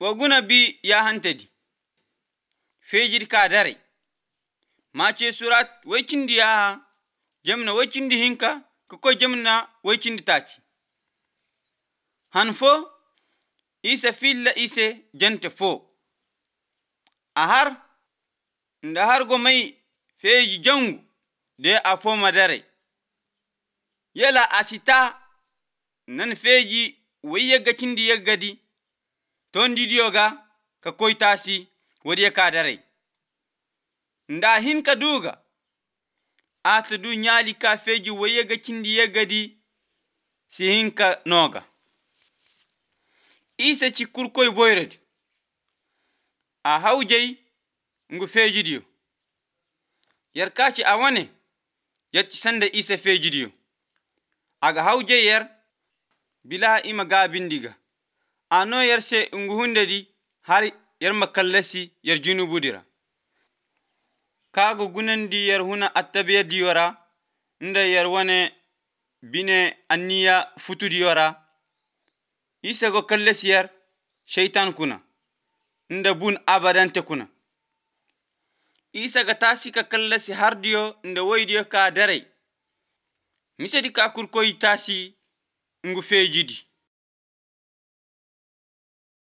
Waguna bi ya hantadi. Fejir ka dare. Mace surat waicindi ya jamna waicindi hinka kako jamna waicindi taci. Hanfo isa filla ise jante fo. Ahar nda har go mai feji jangu de afo madare. Yala asita nan feji wayyaga cindi yaggadi ton didiyoga ka koitasi wadiya ka dare. Nda hinka duga ata du nyali ka feji wayyaga cindi yaggadi si hinka noga. Isa ci kurkoy boyredi. A haujay ngu feji diyo. Yarkaci awane yatti sanda isa feji diyo. Aga haujay yar bila ima ga bindiga. Ano yarse ngu hundadi har yar makallasi yar junubu dira. Kago gunandi yar huna attabiya diyora. Nda yar wane bine anniya futu diyora. Isa go kallasi yar shaitan kuna. Nda bun abadante kuna. Isa ga tasi ka kallasi har diyo nda way diyo ka dare. Misadi ka kurkoy tasi ngu fejidi.